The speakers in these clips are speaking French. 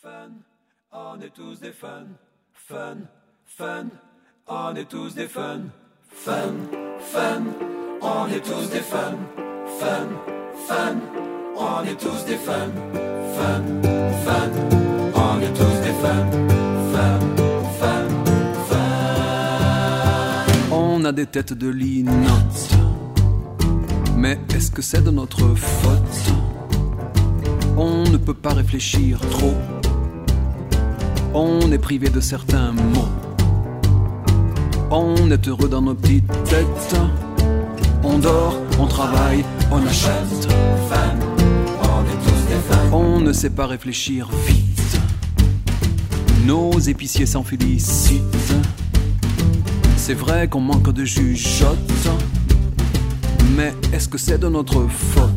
Fun, on est tous des fun. Fun, fun, on est tous des fun. Fun, fun, on est tous des fun. Fun, fun, on est tous des fun. Fun, fun, on est tous des fun. Fun, fun, fun. On a des têtes de linotte, mais est-ce que c'est de notre faute? On ne peut pas réfléchir trop, on est privé de certains mots. On est heureux dans nos petites têtes, on dort, on travaille, on achète. Fun, on est tous des fun. On ne sait pas réfléchir vite, nos épiciers s'en félicitent. C'est vrai qu'on manque de jugeote, mais est-ce que c'est de notre faute?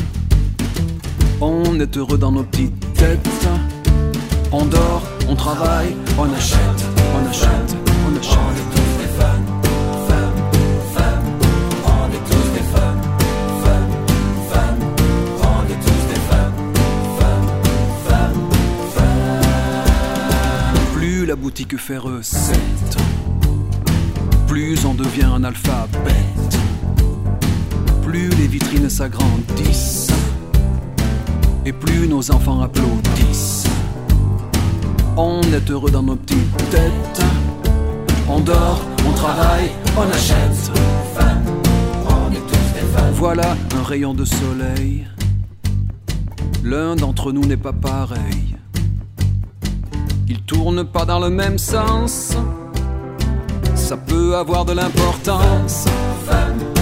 On est heureux dans nos petites têtes, on dort, on travaille, on achète, on achète, on achète. On est tous des fun, fun, fun. On est tous des fun, fun, fun. On est tous des fun, fun, fun, fun. Plus la boutique fait recette, plus on devient un alphabet. Plus les vitrines s'agrandissent, et plus nos enfants applaudissent. On est heureux dans nos petites têtes, on dort, on travaille, on achète. Fun, on est tous des fun. Voilà un rayon de soleil, l'un d'entre nous n'est pas pareil. Il tourne pas dans le même sens, ça peut avoir de l'importance. Fun,